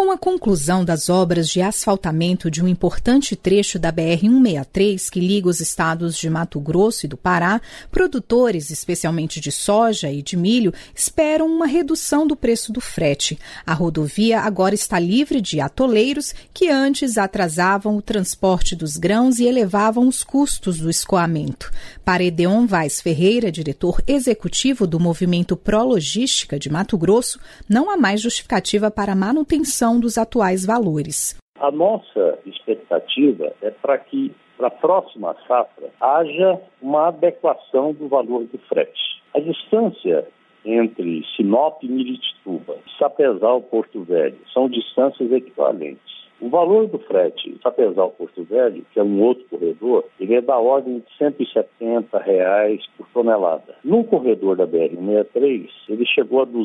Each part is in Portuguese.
Com a conclusão das obras de asfaltamento de um importante trecho da BR-163 que liga os estados de Mato Grosso e do Pará, produtores, especialmente de soja e de milho, esperam uma redução do preço do frete. A rodovia agora está livre de atoleiros que antes atrasavam o transporte dos grãos e elevavam os custos do escoamento. Para Edeon Vaz Ferreira, diretor executivo do Movimento Prologística de Mato Grosso, não há mais justificativa para a manutenção dos atuais valores. A nossa expectativa é para que, para a próxima safra, haja uma adequação do valor do frete. A distância entre Sinop e Miritituba, Sapezal e Porto Velho, são distâncias equivalentes. O valor do frete Sapezal Porto Velho, que é um outro corredor, ele é da ordem de R$ 170 por tonelada. No corredor da BR-163, ele chegou a R$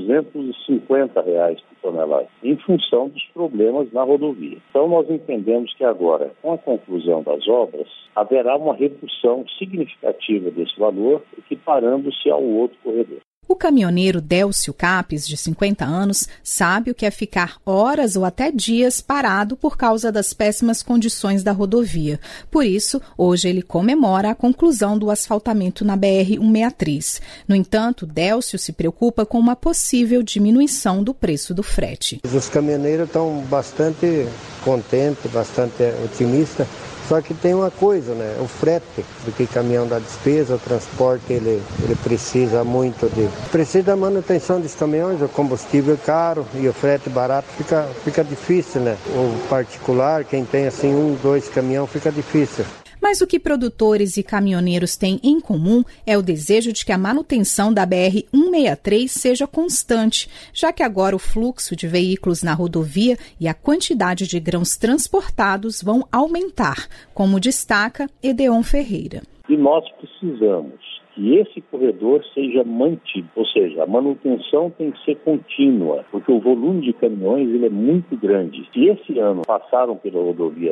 250 por tonelada, em função dos problemas na rodovia. Então nós entendemos que agora, com a conclusão das obras, haverá uma redução significativa desse valor, equiparando-se ao outro corredor. O caminhoneiro Délcio Capes, de 50 anos, sabe o que é ficar horas ou até dias parado por causa das péssimas condições da rodovia. Por isso, hoje ele comemora a conclusão do asfaltamento na BR-163. No entanto, Délcio se preocupa com uma possível diminuição do preço do frete. Os caminhoneiros estão bastante contentes, bastante otimistas. Só que tem uma coisa, né? O frete, porque caminhão dá despesa, o transporte ele precisa muito precisa da manutenção dos caminhões, o combustível é caro e o frete barato fica difícil, né? O particular, quem tem assim 1, 2 caminhões, fica difícil. Mas o que produtores e caminhoneiros têm em comum é o desejo de que a manutenção da BR-163 seja constante, já que agora o fluxo de veículos na rodovia e a quantidade de grãos transportados vão aumentar, como destaca Edeon Ferreira. E nós precisamos que esse corredor seja mantido, ou seja, a manutenção tem que ser contínua, porque o volume de caminhões ele é muito grande. Se esse ano passaram pela rodovia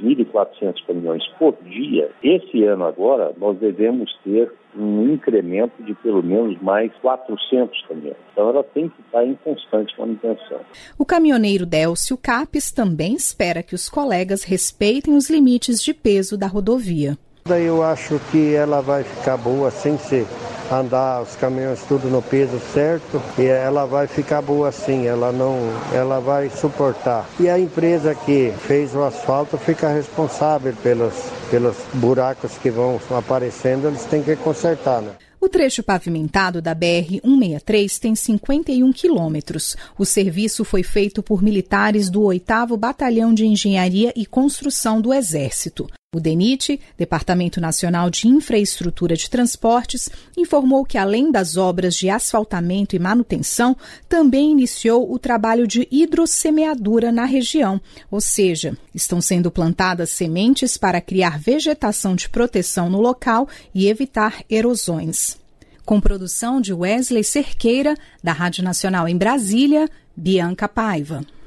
2.400 caminhões por dia, esse ano agora nós devemos ter um incremento de pelo menos mais 400 caminhões. Então ela tem que estar em constante manutenção. O caminhoneiro Délcio Capes também espera que os colegas respeitem os limites de peso da rodovia. Daí eu acho que ela vai ficar boa sem se andar os caminhões tudo no peso certo e ela vai ficar boa assim, ela vai suportar. E a empresa que fez o asfalto fica responsável pelos buracos que vão aparecendo, eles têm que consertar, né? O trecho pavimentado da BR-163 tem 51 quilômetros. O serviço foi feito por militares do 8º Batalhão de Engenharia e Construção do Exército. O DENIT, Departamento Nacional de Infraestrutura de Transportes, informou que, além das obras de asfaltamento e manutenção, também iniciou o trabalho de hidrossemeadura na região, ou seja, estão sendo plantadas sementes para criar vegetação de proteção no local e evitar erosões. Com produção de Wesley Cerqueira, da Rádio Nacional em Brasília, Bianca Paiva.